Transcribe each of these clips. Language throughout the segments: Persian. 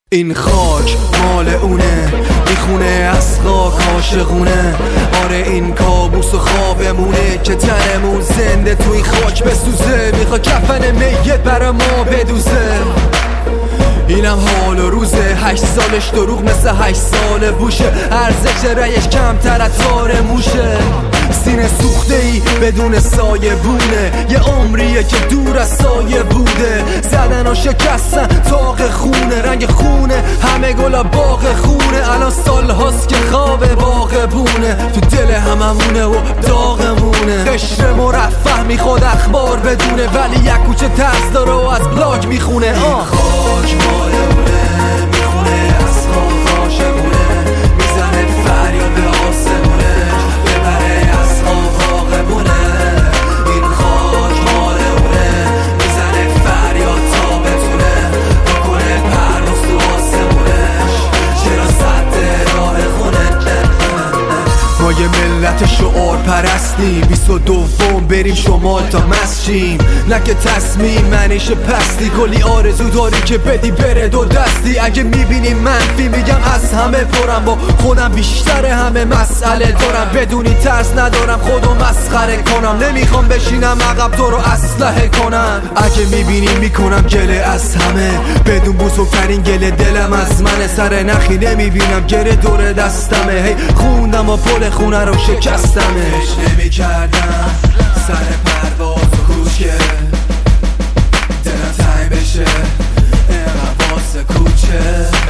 این خاک مال اونه، میخونه از خاک عاشقونه. آره این کابوس و خوابمونه که تنمون زنده تو این خاک بسوزه. میخوا کفن میت برا ما بدوزه. اینم حال و روزه، 8 سالش دروغ مثل 8 سال بوشه. ارزش رایش کمتر از تار موشه. سینه سوخته ای بدون سایه بونه، یه عمریه که دور از سایه بوده. زدن و شکستن تاق خونه، رنگ خونه همه گلا باغ خونه. الان سال هاست که خواب باغ بونه، تو دل هممونه و داغمونه. قشر مرفه میخواد اخبار بدونه، ولی یک کوچه ترس داره و از بلاگ میخونه. خاک مال اونه، میخونه از خاک عاشقونه. میزنه فریاد به آسمونه، ببره از خاک باغمونه. این خاک مال اونه، میزنه فریاد تا بتونه بکنه پرواز تو آسمونش. چرا سد راه خونه؟ ما یه ملت شعار پرستیم، 22 بریم شمال تا مسجیم. نه که تصمیم منیشه پستی، کلی آرزو داری که بدی بره دو دستی. اگه میبینی منفی میگم از همه پرم، با خودم بیشتر همه مسئله دارم. بدونی ترس ندارم خودو مسخره کنم، نمیخوام بشینم عقب تو رو اسلحه کنم. اگه میبینی میکنم گله از همه، بدون بزرگترین گله دلم از منه. سر نخی نمیبینم گره دور دستمه، هی خوندم و پل خونه رو شکستمش. نمیکردم سر پرواز و کوچه، دلم تنگ بشه اینقدر واسه کوچه.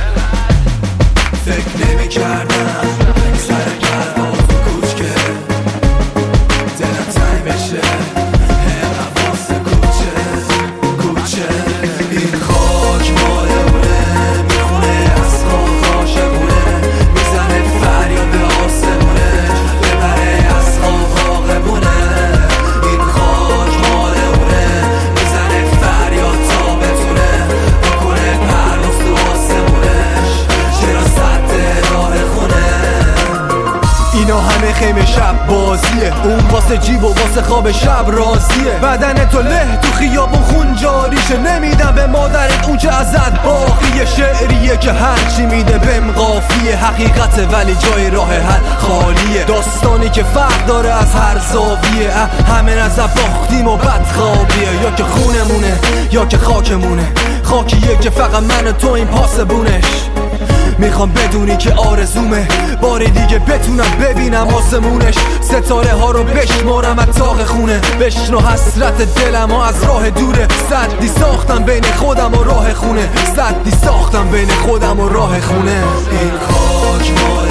فکر نمیکردم سر پرواز و کوچه، دلم تنگ بشه اینقدر واسه کوچه. این خاک مال اونه، میخونه از خاک عاشقونه. میزنه فریاد به آسمونه، ببره از خاک باغمونه. این خاک مال اونه، میزنه فریاد تا بتونه بکنه پرواز تو آسمونش. چرا سد راه خونه؟ اینا همه خیمه شب بازیه، اون واسه جیب و واسه خواب شب رازیه. بدن تو له تو خیابون خون جاریشه، نمیدم به مادرت اون که ازت باقیه. شعریه که هرچی میده بهم قافیه، حقیقته ولی جای راه حل خالیه. داستانی که فرق داره از هر زاویه، همه نظر باختیم و بدخوابیه. یا که خونمونه یا که خاکمونه، خاکیه که فقط من و تو این پاسبونش. میخوام بدونی که آرزومه بار دیگه بتونم ببینم آسمونش. ستاره ها رو بشمارم از تاق خونه، بشنو حسرت دلم ها از راه دوره. سدی ساختم بین خودم و راه خونه، سدی ساختم بین خودم و راه خونه. این خاک مال